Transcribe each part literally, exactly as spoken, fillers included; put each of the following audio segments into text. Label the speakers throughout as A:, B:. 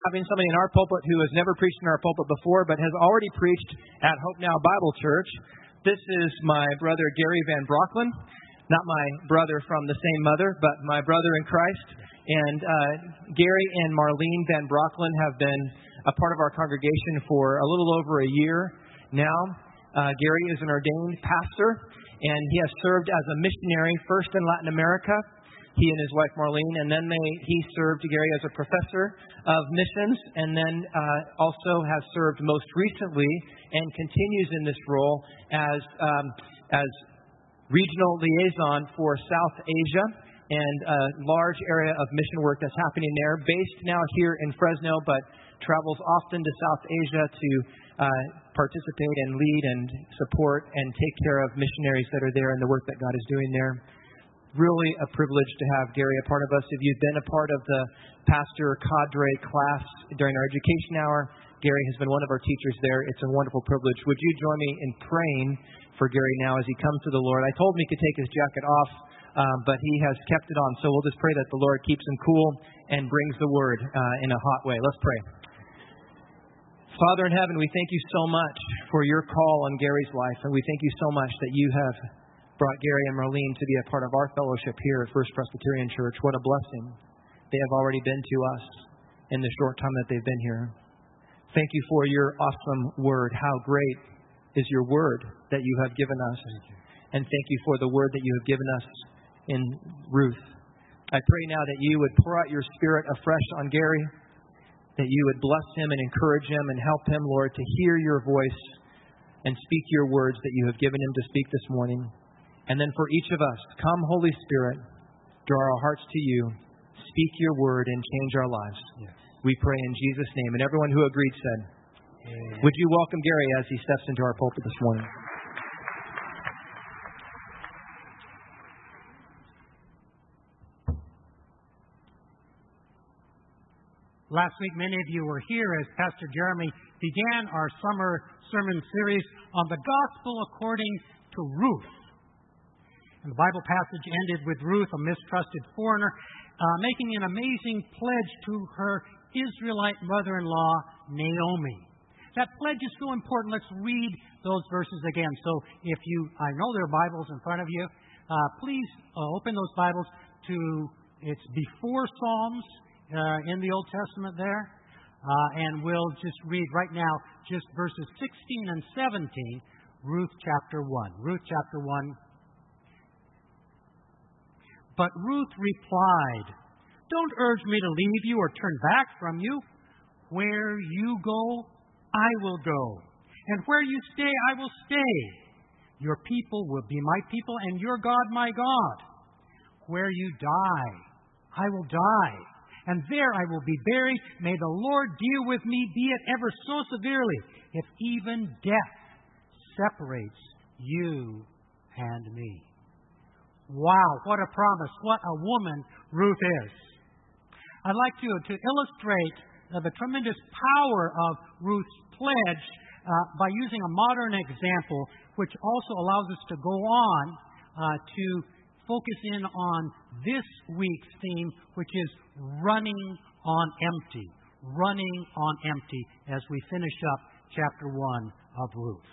A: Having somebody in our pulpit who has never preached in our pulpit before, but has already preached at Hope Now Bible Church. This is my brother Gary Van Brocklin, not my brother from the same mother, but my brother in Christ. And uh, Gary and Marlene Van Brocklin have been a part of our congregation for a little over a year now. Uh, Gary is an ordained pastor, and he has served as a missionary first in Latin America. He and his wife Marlene, and then they, he served Gary as a professor of missions, and then uh, also has served most recently and continues in this role as um, as regional liaison for South Asia and a large area of mission work that's happening there. Based now here in Fresno, but travels often to South Asia to uh, participate and lead and support and take care of missionaries that are there and the work that God is doing there. Really a privilege to have Gary a part of us. If you've been a part of the pastor cadre class during our education hour, Gary has been one of our teachers there. It's a wonderful privilege. Would you join me in praying for Gary now as he comes to the Lord? I told him he could take his jacket off, um, but he has kept it on. So we'll just pray that the Lord keeps him cool and brings the word uh, in a hot way. Let's pray. Father in heaven, we thank you so much for your call on Gary's life, and we thank you so much that you have brought Gary and Marlene to be a part of our fellowship here at First Presbyterian Church. What a blessing they have already been to us in the short time that they've been here. Thank you for your awesome word. How great is your word that you have given us. And thank you for the word that you have given us in Ruth. I pray now that you would pour out your Spirit afresh on Gary, that you would bless him and encourage him and help him, Lord, to hear your voice and speak your words that you have given him to speak this morning. And then for each of us, come, Holy Spirit, draw our hearts to you, speak your word, and change our lives. Yes. We pray in Jesus' name. And everyone who agreed said, Amen. Would you welcome Gary as he steps into our pulpit this morning?
B: Last week, many of you were here as Pastor Jeremy began our summer sermon series on the gospel according to Ruth. And the Bible passage ended with Ruth, a mistrusted foreigner, uh, making an amazing pledge to her Israelite mother-in-law, Naomi. That pledge is so important. Let's read those verses again. So if you, I know there are Bibles in front of you, uh, please uh, open those Bibles to, it's before Psalms uh, in the Old Testament there. Uh, and we'll just read right now just verses sixteen and seventeen, Ruth chapter one. Ruth chapter one. But Ruth replied, "Don't urge me to leave you or turn back from you. Where you go, I will go. And where you stay, I will stay. Your people will be my people, and your God my God. Where you die, I will die. And there I will be buried. May the Lord deal with me, be it ever so severely, if even death separates you and me." Wow, what a promise. What a woman Ruth is. I'd like to, to illustrate uh, the tremendous power of Ruth's pledge uh, by using a modern example, which also allows us to go on uh, to focus in on this week's theme, which is running on empty. Running on empty as we finish up chapter one of Ruth.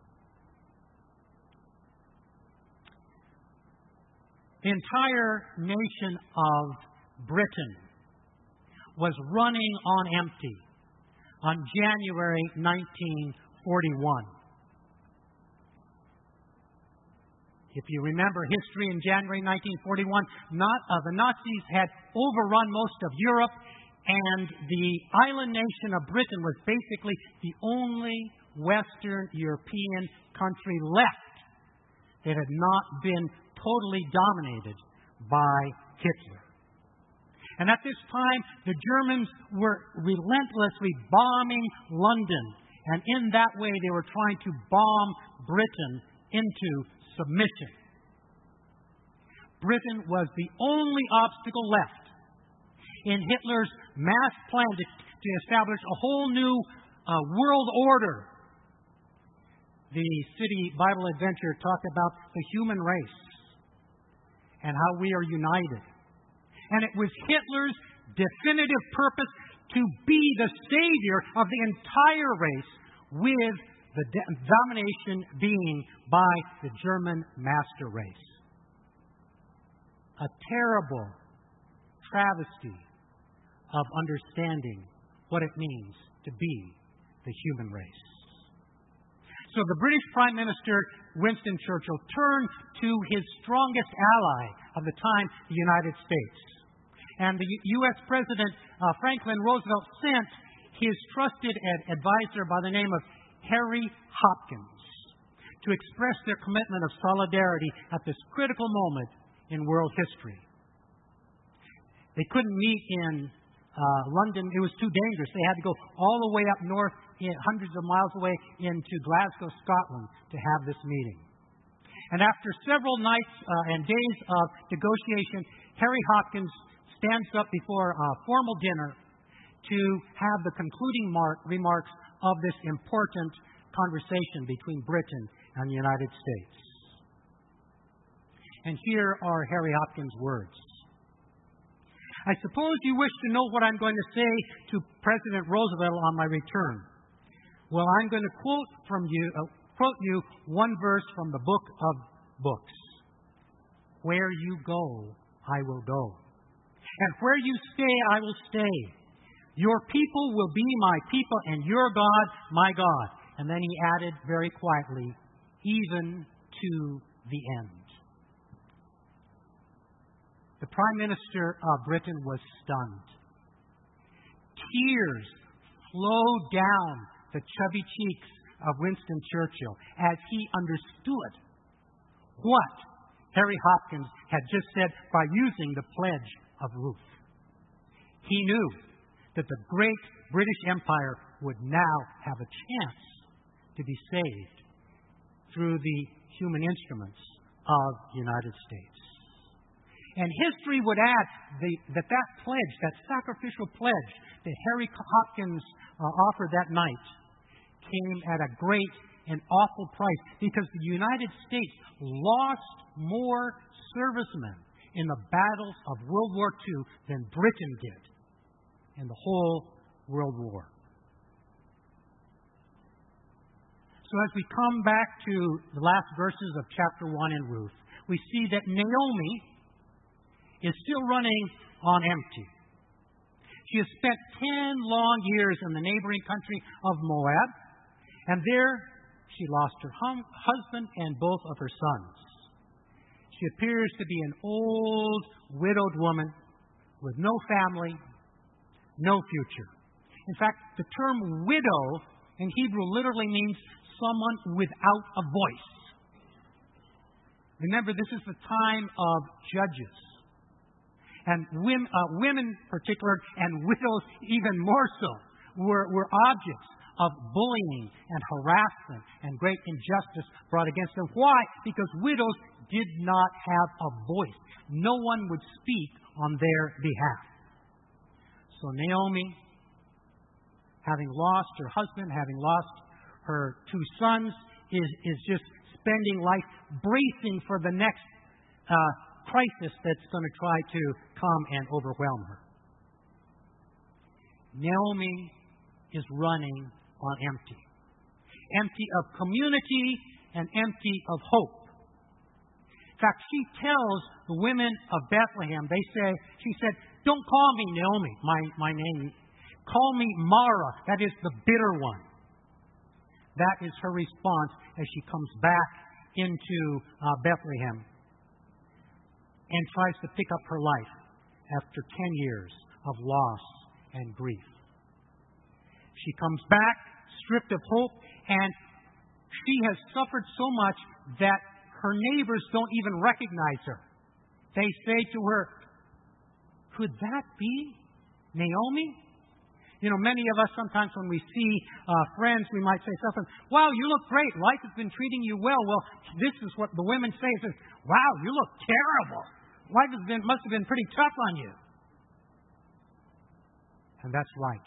B: The entire nation of Britain was running on empty on January nineteen forty-one. If you remember history in January nineteen forty-one, not, uh, the Nazis had overrun most of Europe, and the island nation of Britain was basically the only Western European country left that had not been totally dominated by Hitler. And at this time, the Germans were relentlessly bombing London. And in that way, they were trying to bomb Britain into submission. Britain was the only obstacle left in Hitler's mass plan to, to establish a whole new uh, world order. The City Bible Adventure talked about the human race and how we are united. And it was Hitler's definitive purpose to be the savior of the entire race, with the de- domination being by the German master race. A terrible travesty of understanding what it means to be the human race. So the British Prime Minister, Winston Churchill, turned to his strongest ally of the time, the United States. And the U S President uh, Franklin Roosevelt sent his trusted ad- advisor by the name of Harry Hopkins to express their commitment of solidarity at this critical moment in world history. They couldn't meet in uh, London. It was too dangerous. They had to go all the way up north, in, hundreds of miles away, into Glasgow, Scotland, to have this meeting. And after several nights uh, and days of negotiation, Harry Hopkins stands up before a formal dinner to have the concluding mark, remarks of this important conversation between Britain and the United States. And here are Harry Hopkins' words. I suppose you wish to know what I'm going to say to President Roosevelt on my return. Well, I'm going to quote from you, uh, quote you one verse from the book of books. Where you go, I will go. And where you stay, I will stay. Your people will be my people, and your God, my God. And then he added very quietly, even to the end. The Prime Minister of Britain was stunned. Tears flowed down the chubby cheeks of Winston Churchill as he understood what Harry Hopkins had just said by using the Pledge of Ruth. He knew that the great British Empire would now have a chance to be saved through the human instruments of the United States. And history would add the, that that pledge, that sacrificial pledge that Harry Hopkins uh, offered that night, came at a great and awful price, because the United States lost more servicemen in the battles of World War Two than Britain did in the whole World War. So as we come back to the last verses of chapter one in Ruth, we see that Naomi is still running on empty. She has spent ten long years in the neighboring country of Moab, and there she lost her hum- husband and both of her sons. She appears to be an old, widowed woman with no family, no future. In fact, the term widow in Hebrew literally means someone without a voice. Remember, this is the time of judges. And women, uh, women in particular, and widows even more so, were, were objects of bullying and harassment and great injustice brought against them. Why? Because widows did not have a voice. No one would speak on their behalf. So Naomi, having lost her husband, having lost her two sons, is, is just spending life bracing for the next uh, crisis that's going to try to come and overwhelm her. Naomi is running on empty. Empty of community and empty of hope. In fact, she tells the women of Bethlehem, they say, she said, don't call me Naomi, my, my name. Call me Mara, that is the bitter one. That is her response as she comes back into uh, Bethlehem and tries to pick up her life after ten years of loss and grief. She comes back stripped of hope, and she has suffered so much that her neighbors don't even recognize her. They say to her, could that be Naomi? You know, many of us sometimes when we see uh, friends, we might say something, wow, you look great. Life has been treating you well. Well, this is what the women say. It says, wow, you look terrible. Life has been, must have been pretty tough on you. And that's right.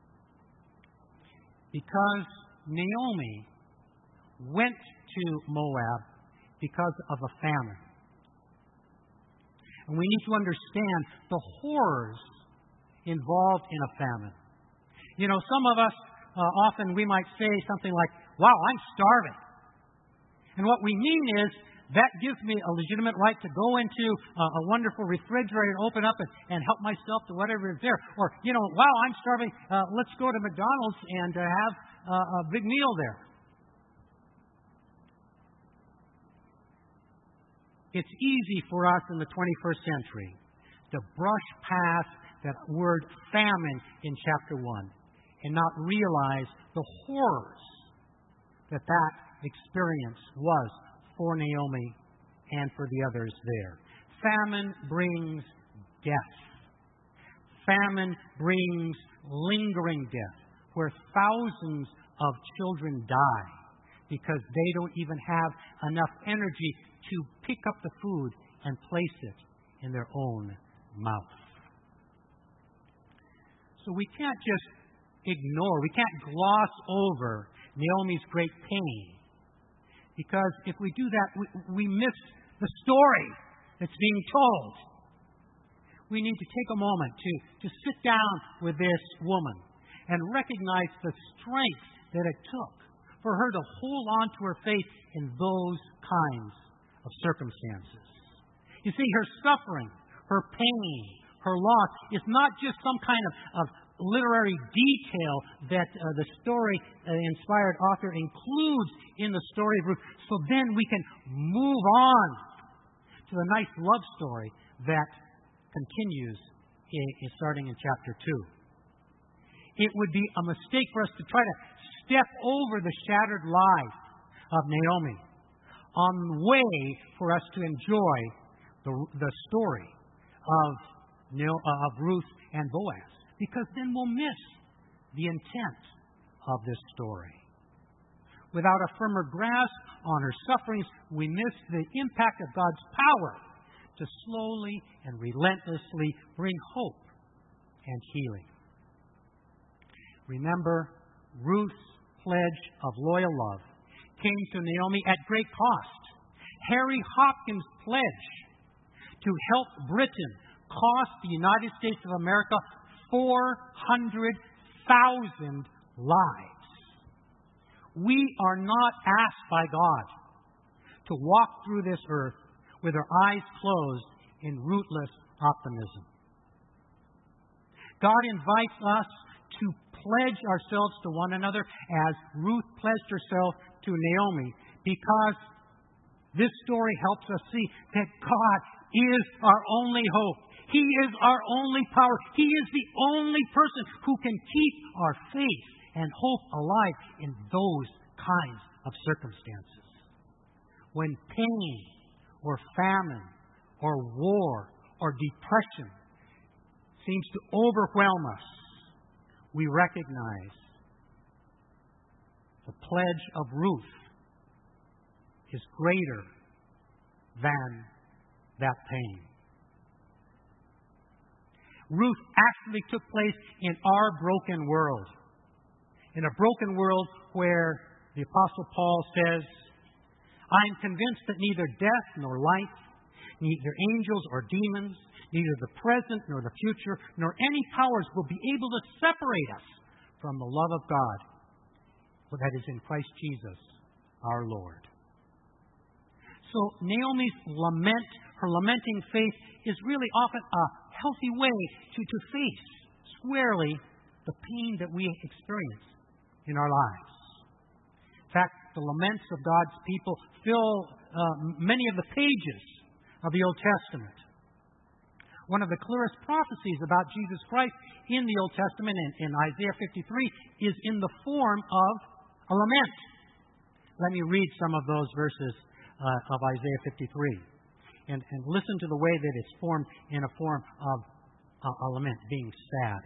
B: Because Naomi went to Moab because of a famine. And we need to understand the horrors involved in a famine. You know, some of us, uh, often we might say something like, wow, I'm starving. And what we mean is, that gives me a legitimate right to go into uh, a wonderful refrigerator and open up and, and help myself to whatever is there. Or, you know, wow, I'm starving. Uh, let's go to McDonald's and uh, have uh, a big meal there. It's easy for us in the twenty-first century to brush past that word famine in chapter one and not realize the horrors that that experience was for Naomi and for the others there. Famine brings death. Famine brings lingering death, where thousands of children die because they don't even have enough energy to pick up the food and place it in their own mouth. So we can't just ignore, we can't gloss over Naomi's great pain. Because if we do that, we, we miss the story that's being told. We need to take a moment to, to sit down with this woman and recognize the strength that it took for her to hold on to her faith in those kinds of circumstances. You see, her suffering, her pain, her loss is not just some kind of, of literary detail that uh, the story-inspired uh, author includes in the story of Ruth. So then we can move on to the nice love story that continues in, in starting in chapter two. It would be a mistake for us to try to step over the shattered life of Naomi on the way for us to enjoy the, the story of, of Ruth and Boaz. Because then we'll miss the intent of this story. Without a firmer grasp on her sufferings, we miss the impact of God's power to slowly and relentlessly bring hope and healing. Remember, Ruth's pledge of loyal love came to Naomi at great cost. Harry Hopkins' pledge to help Britain cost the United States of America four hundred thousand lives. We are not asked by God to walk through this earth with our eyes closed in rootless optimism. God invites us to pledge ourselves to one another as Ruth pledged herself to Naomi, because this story helps us see that God is our only hope. He is our only power. He is the only person who can keep our faith and hope alive in those kinds of circumstances. When pain or famine or war or depression seems to overwhelm us, we recognize the pledge of Ruth is greater than that pain. Ruth actually took place in our broken world. In a broken world where the Apostle Paul says, I am convinced that neither death nor life, neither angels or demons, neither the present nor the future, nor any powers will be able to separate us from the love of God that is in Christ Jesus our Lord. So Naomi's lament, her lamenting faith, is really often a healthy way to, to face squarely the pain that we experience in our lives. In fact, the laments of God's people fill uh, many of the pages of the Old Testament. One of the clearest prophecies about Jesus Christ in the Old Testament, in, in Isaiah fifty-three, is in the form of a lament. Let me read some of those verses uh, of Isaiah fifty-three. And, and listen to the way that it's formed in a form of a, a lament, being sad.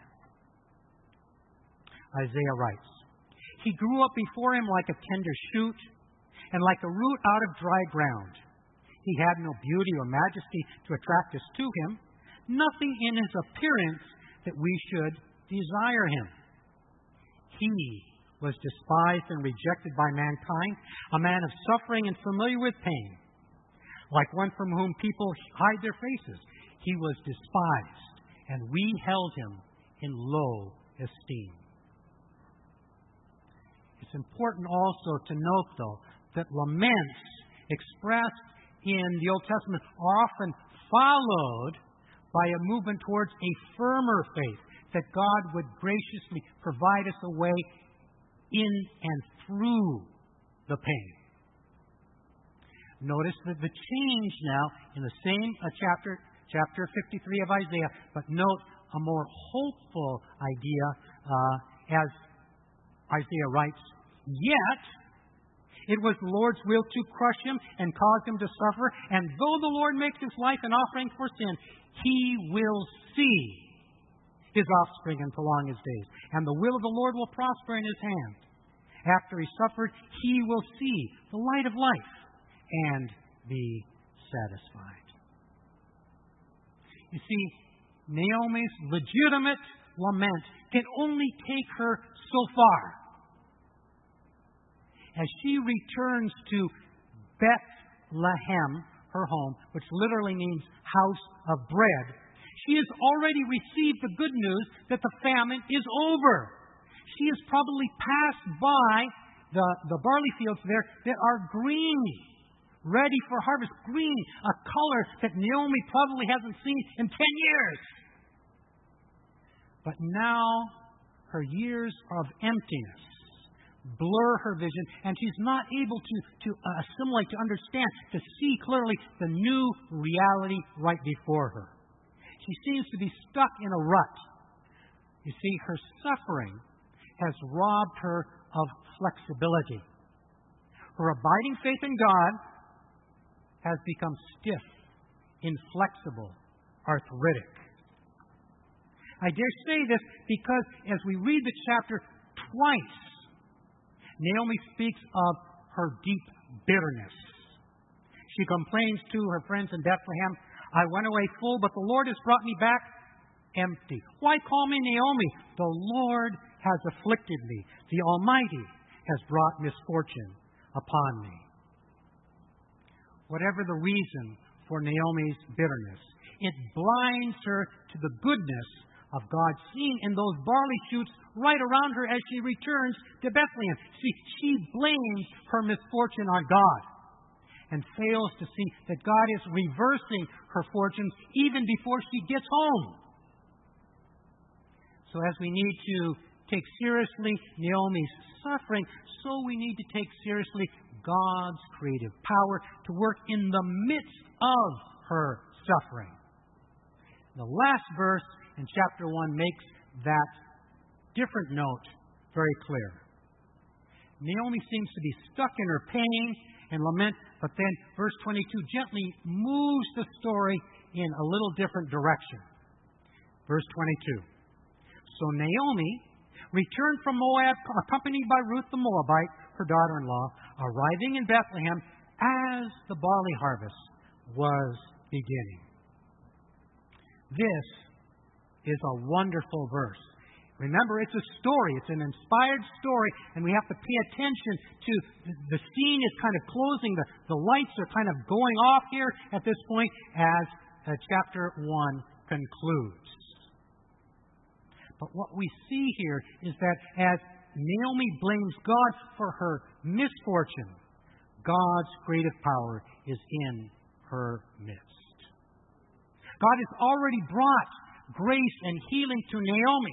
B: Isaiah writes, He grew up before him like a tender shoot, and like a root out of dry ground. He had no beauty or majesty to attract us to him, nothing in his appearance that we should desire him. He was despised and rejected by mankind, a man of suffering and familiar with pain. Like one from whom people hide their faces, he was despised, and we held him in low esteem. It's important also to note, though, that laments expressed in the Old Testament are often followed by a movement towards a firmer faith, that God would graciously provide us a way in and through the pain. Notice that the change now in the same uh, chapter, chapter fifty-three of Isaiah, but note a more hopeful idea uh, as Isaiah writes, "Yet it was the Lord's will to crush him and cause him to suffer, and though the Lord makes his life an offering for sin, he will see his offspring and prolong his days, and the will of the Lord will prosper in his hand. After he suffered, he will see the light of life and be satisfied." You see, Naomi's legitimate lament can only take her so far. As she returns to Bethlehem, her home, which literally means house of bread, she has already received the good news that the famine is over. She has probably passed by the, the barley fields there that are green, ready for harvest. Green, a color that Naomi probably hasn't seen in ten years. But now her years of emptiness blur her vision, and she's not able to, to uh, assimilate, to understand, to see clearly the new reality right before her. She seems to be stuck in a rut. You see, her suffering has robbed her of flexibility. Her abiding faith in God has become stiff, inflexible, arthritic. I dare say this because as we read the chapter twice, Naomi speaks of her deep bitterness. She complains to her friends in Bethlehem, "I went away full, but the Lord has brought me back empty. Why call me Naomi? The Lord has afflicted me. The Almighty has brought misfortune upon me." Whatever the reason for Naomi's bitterness, it blinds her to the goodness of God seen in those barley shoots right around her as she returns to Bethlehem. See, she blames her misfortune on God and fails to see that God is reversing her fortunes even before she gets home. So as we need to take seriously Naomi's suffering, so we need to take seriously God's creative power to work in the midst of her suffering. The last verse in chapter one makes that different note very clear. Naomi seems to be stuck in her pain and lament, but then verse twenty-two gently moves the story in a little different direction. Verse twenty-two. So Naomi returned from Moab, accompanied by Ruth the Moabite, her daughter-in-law, arriving in Bethlehem as the barley harvest was beginning. This is a wonderful verse. Remember, it's a story. It's an inspired story, and we have to pay attention to the scene is kind of closing. The, the lights are kind of going off here at this point as uh, chapter one concludes. But what we see here is that as Naomi blames God for her misfortune, God's creative power is in her midst. God has already brought grace and healing to Naomi.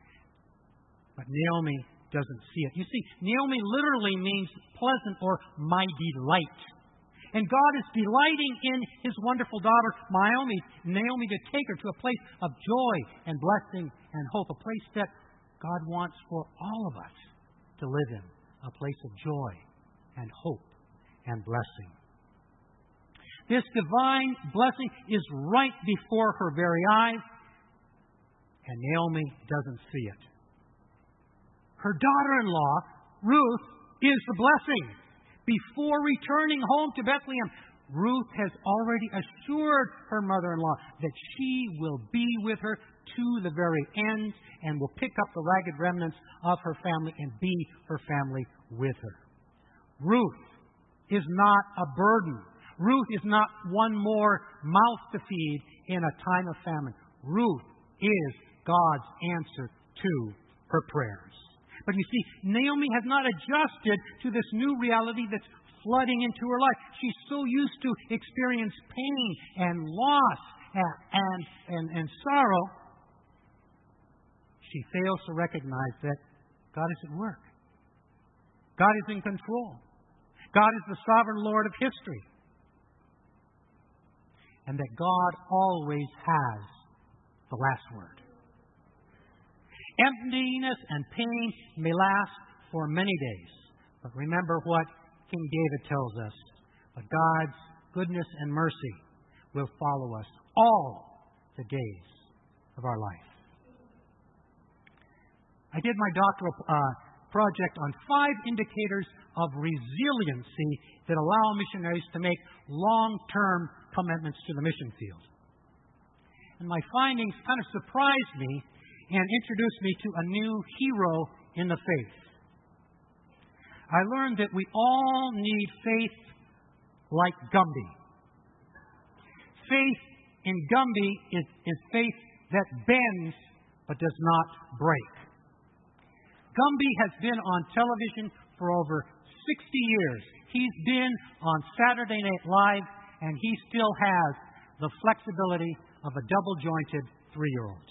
B: But Naomi doesn't see it. You see, Naomi literally means pleasant or my delight. And God is delighting in His wonderful daughter, Naomi, Naomi to take her to a place of joy and blessing and hope, a place that God wants for all of us to live in, a place of joy and hope and blessing. This divine blessing is right before her very eyes, and Naomi doesn't see it. Her daughter-in-law, Ruth, is the blessing. Before returning home to Bethlehem, Ruth has already assured her mother-in-law that she will be with her to the very end and will pick up the ragged remnants of her family and be her family with her. Ruth is not a burden. Ruth is not one more mouth to feed in a time of famine. Ruth is God's answer to her prayers. But you see, Naomi has not adjusted to this new reality that's flooding into her life. She's so used to experience pain and loss and, and, and, and sorrow, she fails to recognize that God is at work. God is in control. God is the sovereign Lord of history. And that God always has the last word. Emptiness and pain may last for many days. But remember what King David tells us. But God's goodness and mercy will follow us all the days of our life. I did my doctoral uh, project on five indicators of resiliency that allow missionaries to make long-term commitments to the mission field. And my findings kind of surprised me and introduced me to a new hero in the faith. I learned that we all need faith like Gumby. Faith in Gumby is, is faith that bends but does not break. Gumby has been on television for over sixty years. He's been on Saturday Night Live, and he still has the flexibility of a double-jointed three-year-old.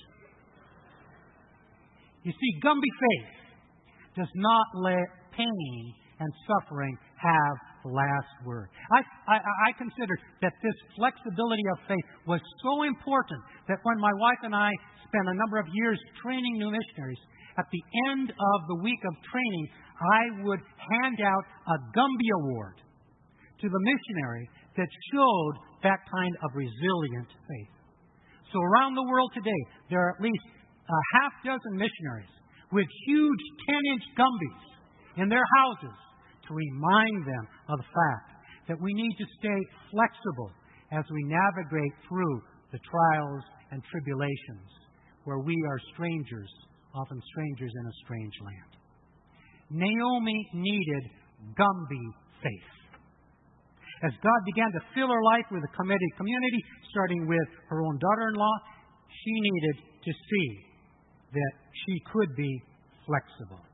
B: You see, Gumby faith does not let pain and suffering have the last word. I, I, I consider that this flexibility of faith was so important that when my wife and I spent a number of years training new missionaries, at the end of the week of training, I would hand out a Gumby Award to the missionary that showed that kind of resilient faith. So around the world today, there are at least a half dozen missionaries with huge ten-inch Gumbies in their houses to remind them of the fact that we need to stay flexible as we navigate through the trials and tribulations where we are strangers, often strangers in a strange land. Naomi needed Gumby faith. As God began to fill her life with a committed community, starting with her own daughter-in-law, she needed to see that she could be flexible.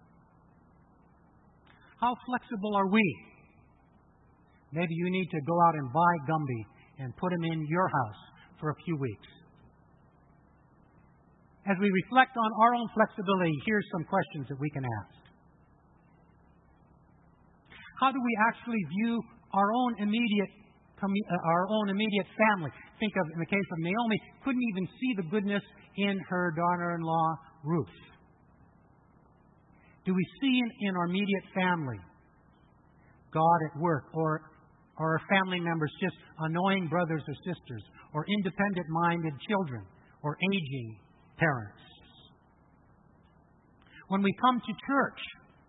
B: How flexible are we? Maybe you need to go out and buy Gumby and put him in your house for a few weeks. As we reflect on our own flexibility, here's some questions that we can ask. How do we actually view our own immediate our own immediate family? Think of, in the case of Naomi, couldn't even see the goodness in her daughter-in-law, Ruth. Do we see in, in our immediate family God at work, or are our family members just annoying brothers or sisters, or independent-minded children, or aging parents? When we come to church,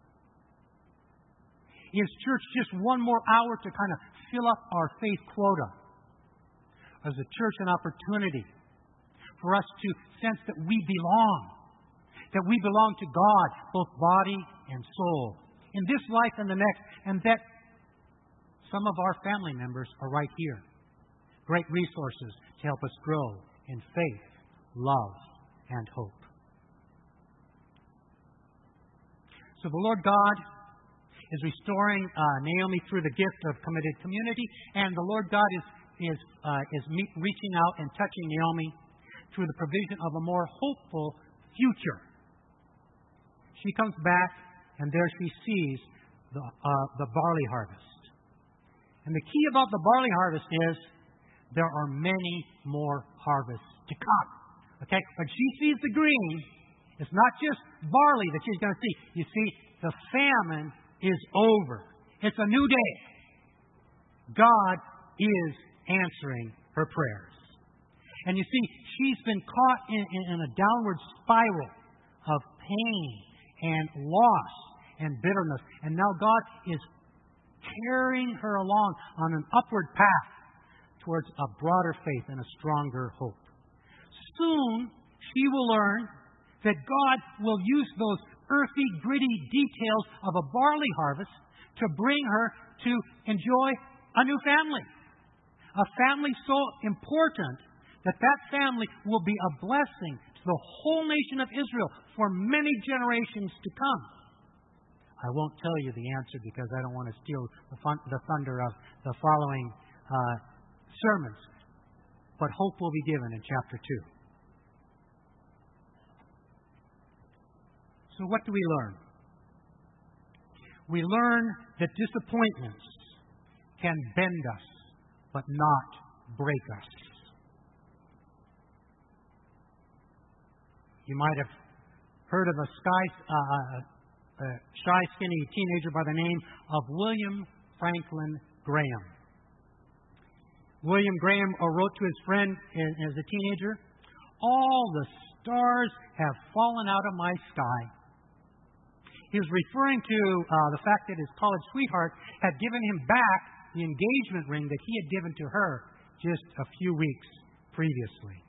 B: is church just one more hour to kind of fill up our faith quota? Or is the church an opportunity for us to sense that we belong, that we belong to God, both body and soul, in this life and the next, and that some of our family members are right here. Great resources to help us grow in faith, love, and hope. So the Lord God is restoring uh, Naomi through the gift of committed community, and the Lord God is is uh, is meet, reaching out and touching Naomi through the provision of a more hopeful future. She comes back, and there she sees the uh, the barley harvest. And the key about the barley harvest is there are many more harvests to come. Okay, when she sees the green, it's not just barley that she's going to see. You see, the famine is over. It's a new day. God is answering her prayers. And you see, she's been caught in, in, in a downward spiral of pain and loss and bitterness. And now God is carrying her along on an upward path towards a broader faith and a stronger hope. Soon, she will learn that God will use those earthy, gritty details of a barley harvest to bring her to enjoy a new family. A family so important that that family will be a blessing to the whole nation of Israel for many generations to come. I won't tell you the answer because I don't want to steal the, fun, the thunder of the following uh, sermons. But hope will be given in chapter two. So what do we learn? We learn that disappointments can bend us, but not break us. You might have heard of a sky, uh, a shy, skinny teenager by the name of William Franklin Graham. William Graham wrote to his friend as a teenager, "All the stars have fallen out of my sky." He was referring to uh, the fact that his college sweetheart had given him back the engagement ring that he had given to her just a few weeks previously.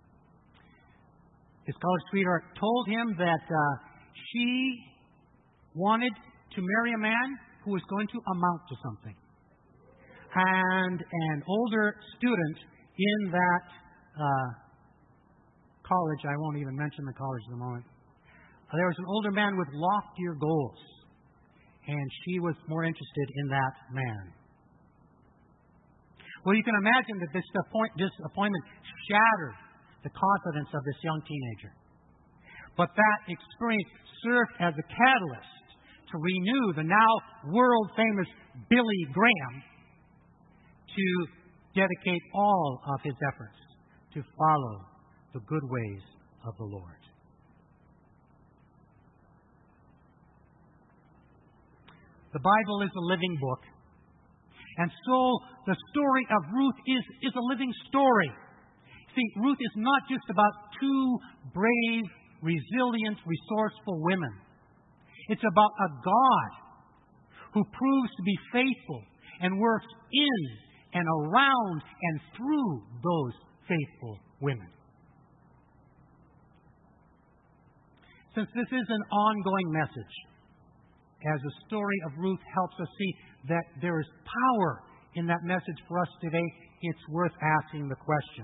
B: His college sweetheart told him that uh, she wanted to marry a man who was going to amount to something. And an older student in that uh, college, I won't even mention the college at the moment, there was an older man with loftier goals, and she was more interested in that man. Well, you can imagine that this disappointment shattered the confidence of this young teenager. But that experience served as a catalyst to renew the now world-famous Billy Graham to dedicate all of his efforts to follow the good ways of the Lord. The Bible is a living book. And so the story of Ruth is, is a living story. See, Ruth is not just about two brave, resilient, resourceful women. It's about a God who proves to be faithful and works in and around and through those faithful women. Since this is an ongoing message, as the story of Ruth helps us see that there is power in that message for us today, it's worth asking the question: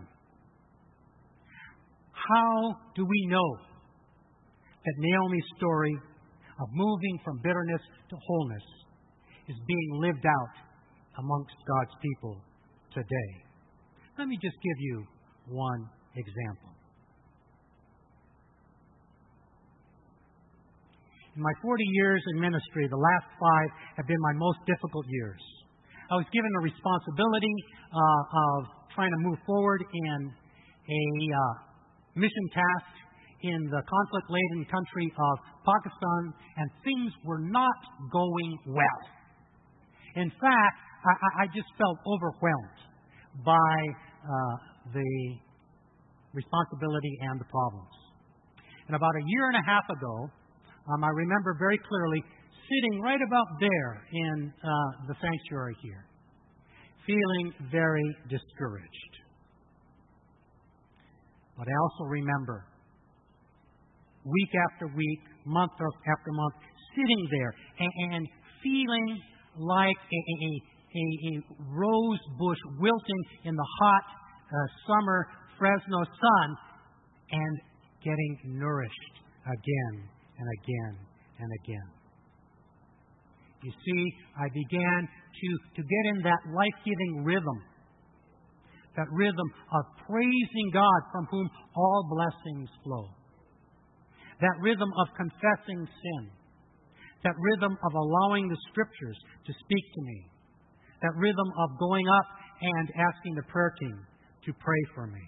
B: how do we know that Naomi's story of moving from bitterness to wholeness is being lived out amongst God's people today? Let me just give you one example. In my forty years in ministry, the last five have been my most difficult years. I was given the responsibility uh, of trying to move forward in a uh, mission task in the conflict-laden country of Pakistan, and things were not going well. In fact, I, I just felt overwhelmed by uh, the responsibility and the problems. And about a year and a half ago, Um, I remember very clearly sitting right about there in uh, the sanctuary here, feeling very discouraged. But I also remember week after week, month after month, sitting there and, and feeling like a, a, a, a rose bush wilting in the hot uh, summer Fresno sun and getting nourished again and again and again. You see, I began to, to get in that life-giving rhythm, that rhythm of praising God from whom all blessings flow, that rhythm of confessing sin, that rhythm of allowing the Scriptures to speak to me, that rhythm of going up and asking the prayer team to pray for me.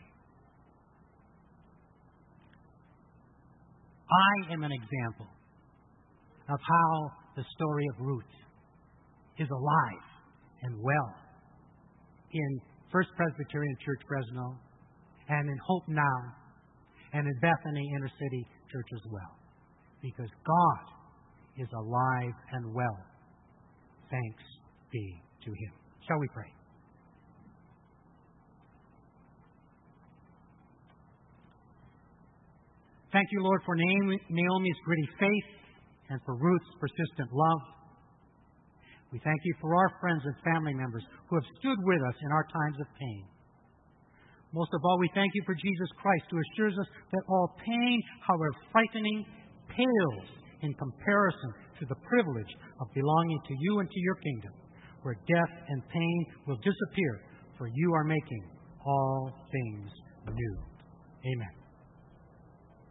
B: I am an example of how the story of Ruth is alive and well in First Presbyterian Church Fresno and in Hope Now and in Bethany Inner City Church as well. Because God is alive and well. Thanks be to Him. Shall we pray? Thank you, Lord, for Naomi's gritty faith and for Ruth's persistent love. We thank you for our friends and family members who have stood with us in our times of pain. Most of all, we thank you for Jesus Christ, who assures us that all pain, however frightening, pales in comparison to the privilege of belonging to you and to your kingdom, where death and pain will disappear, for you are making all things new. Amen.